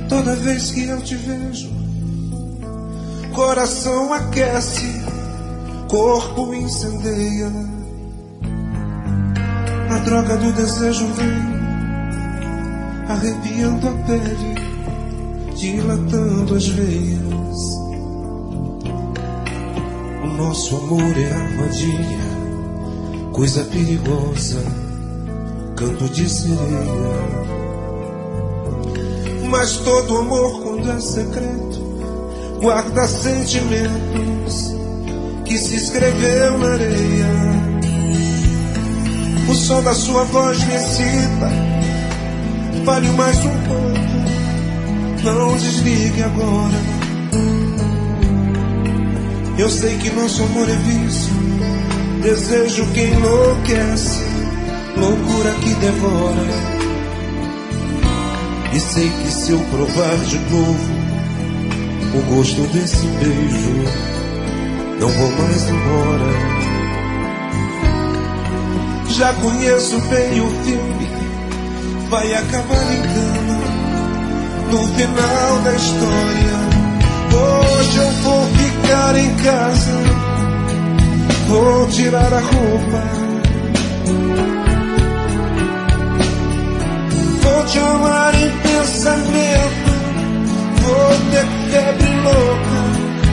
Toda vez que eu te vejo, coração aquece, corpo incendeia. A droga do desejo vem arrepiando a pele, dilatando as veias. O nosso amor é armadilha, coisa perigosa, canto de sereia. Mas todo amor, quando é secreto, guarda sentimentos que se escreveu na areia. O som da sua voz me excita, fale mais um pouco, não desligue agora. Eu sei que nosso amor é vício, desejo que enlouquece, loucura que devora. E sei que se eu provar de novo o gosto desse beijo, não vou mais embora. Já conheço bem o filme, vai acabar em cama no final da história. Hoje eu vou ficar em casa, vou tirar a roupa, vou te amar em pensamento, vou ter febre louca.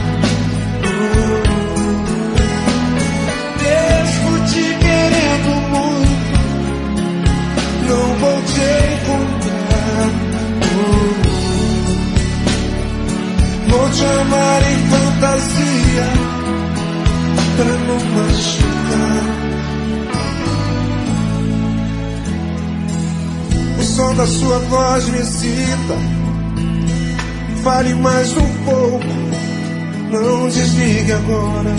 Mesmo te querendo muito, não vou te encontrar. Vou te amar em fantasia, pra não machucar. O som da sua voz me excita, fale mais um pouco, não desligue agora.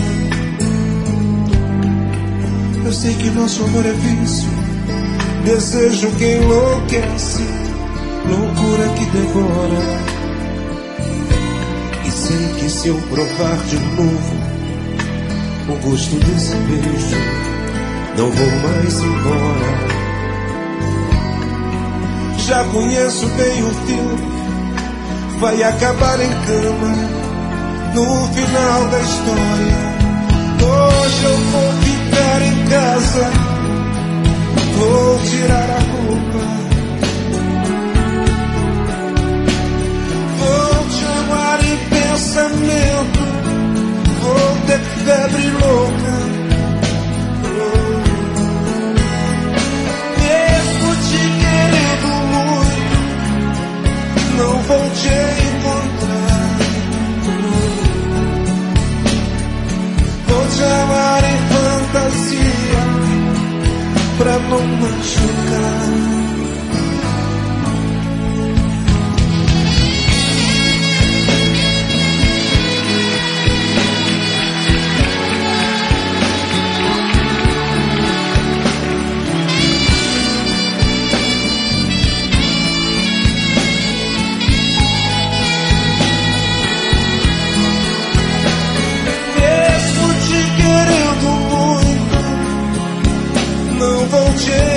Eu sei que nosso amor é vício, desejo que enlouquece, loucura que devora. E sei que se eu provar de novo o gosto desse beijo, não vou mais embora. Já conheço bem o filme, vai acabar em cama no final da história. Hoje eu vou ficar em casa, vou tirar a roupa, vou te amar em pensamento, vou ter febre louca. Mesmo te querendo muito, não vou te encontrar. Vou te amar em fantasia, pra não machucar. Mesmo te querendo muito, não vou te